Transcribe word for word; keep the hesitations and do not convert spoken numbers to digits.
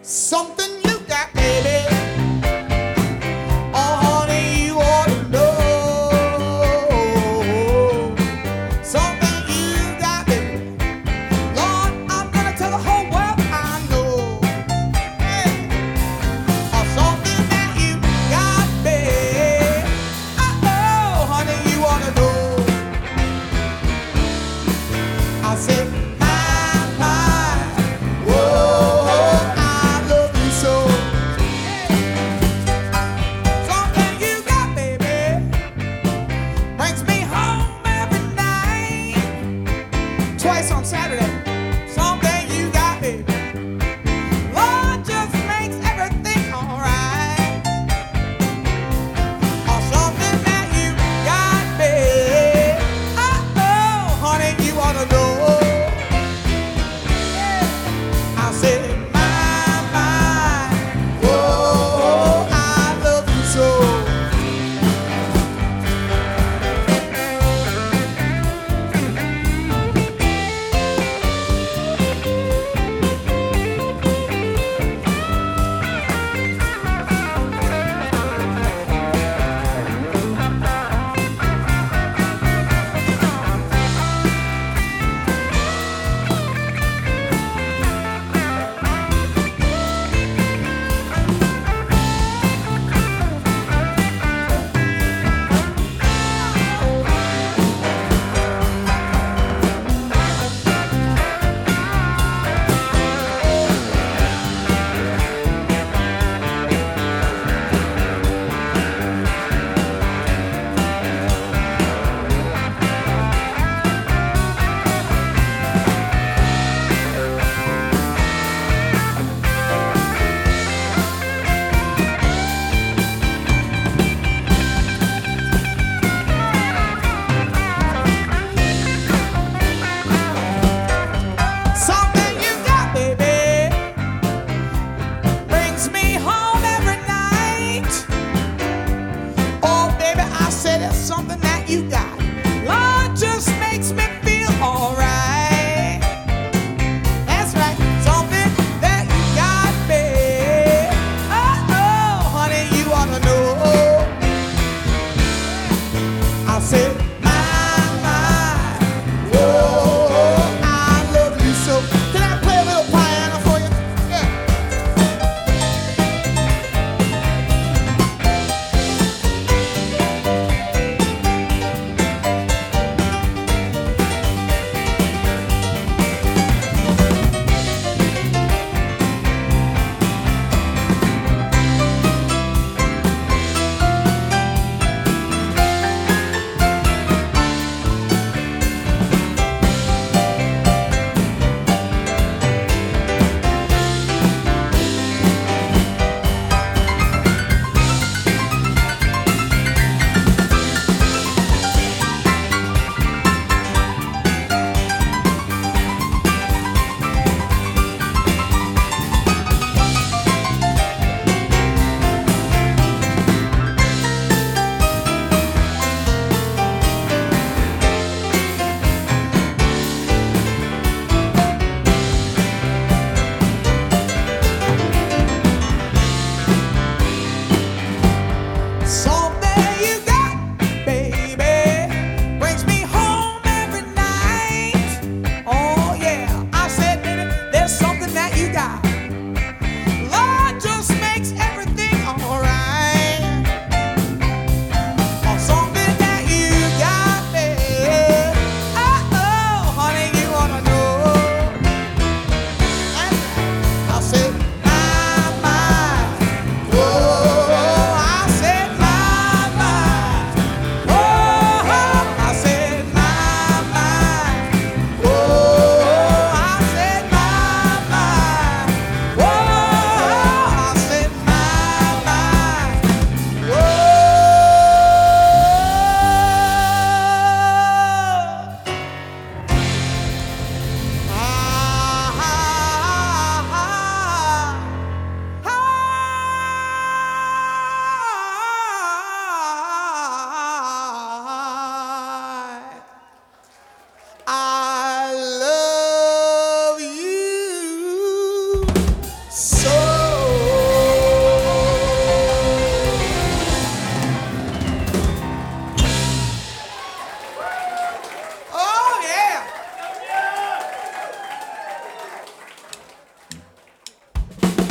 Something you got, baby. Oh, honey, you ought to know. Something you got, baby. Lord, I'm gonna tell the whole world I know. Hey. Oh, something that you got, baby. Oh, honey, you ought to know. I said, my, my, whoa, I love you so. Something you got, baby, brings me home every night, twice on Saturday. Something you got, baby, Lord, just makes everything alright. Or something that you got, baby. Oh, honey, you ought to know. I said,